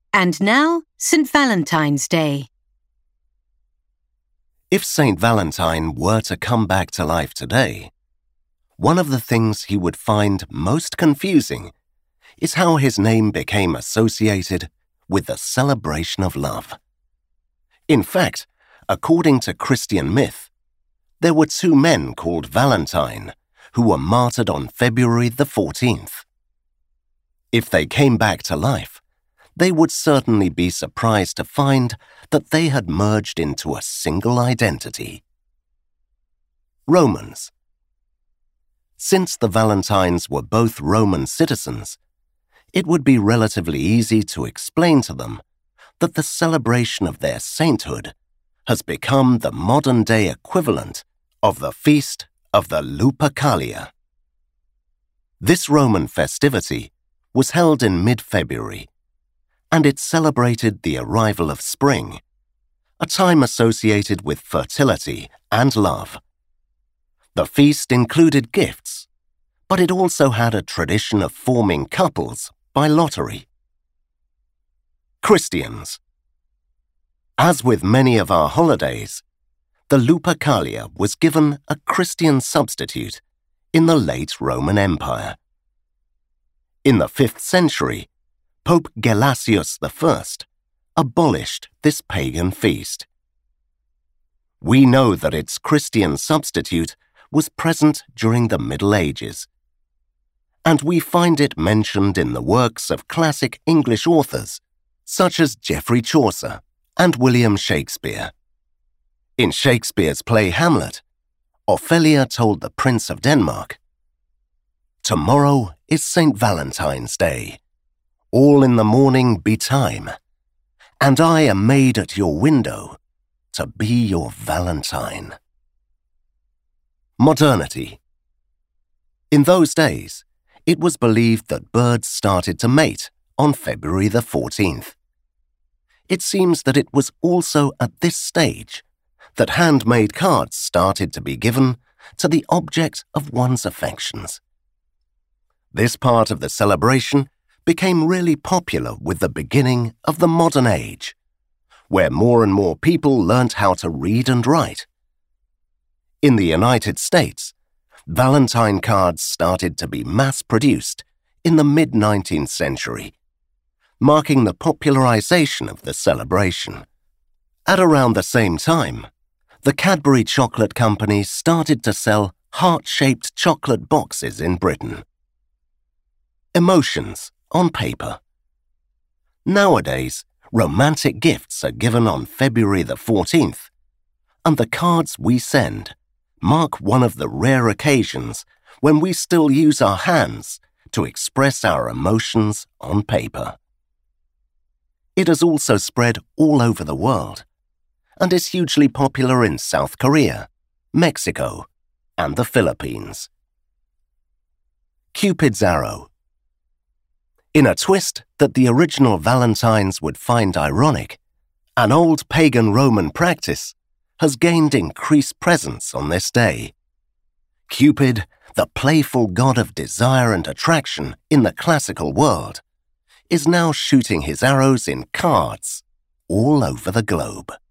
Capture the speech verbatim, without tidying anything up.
And now, Saint Valentine's Day. If Saint Valentine were to come back to life today, one of the things he would find most confusing is how his name became associated with the celebration of love. In fact, according to Christian myth, there were two men called Valentine who were martyred on February the fourteenth. If they came back to life, they would certainly be surprised to find that they had merged into a single identity. Romans. Since the Valentines were both Roman citizens, it would be relatively easy to explain to them that the celebration of their sainthood has become the modern-day equivalent of the feast of the Lupercalia. This Roman festivity was held in mid-February, and it celebrated the arrival of spring, a time associated with fertility and love. The feast included gifts, but it also had a tradition of forming couples by lottery. Christians. As with many of our holidays, the Lupercalia was given a Christian substitute in the late Roman Empire. In the fifth century, Pope Gelasius the First abolished this pagan feast. We know that its Christian substitute was present during the Middle Ages, and we find it mentioned in the works of classic English authors such as Geoffrey Chaucer and William Shakespeare. In Shakespeare's play Hamlet, Ophelia told the Prince of Denmark, "Tomorrow is Saint Valentine's Day. All in the morning betime, and I am made at your window to be your Valentine." Modernity. In those days, it was believed that birds started to mate on February the fourteenth. It seems that it was also at this stage that handmade cards started to be given to the object of one's affections. This part of the celebration became really popular with the beginning of the modern age, where more and more people learnt how to read and write. In the United States, Valentine cards started to be mass-produced in the mid-nineteenth century, marking the popularization of the celebration. At around the same time, the Cadbury Chocolate Company started to sell heart-shaped chocolate boxes in Britain. Emotions on paper. Nowadays, romantic gifts are given on February the fourteenth, and the cards we send mark one of the rare occasions when we still use our hands to express our emotions on paper. It has also spread all over the world, and is hugely popular in South Korea, Mexico, and the Philippines. Cupid's arrow. In a twist that the original Valentines would find ironic, an old pagan Roman practice has gained increased presence on this day. Cupid, the playful god of desire and attraction in the classical world, is now shooting his arrows in cards all over the globe.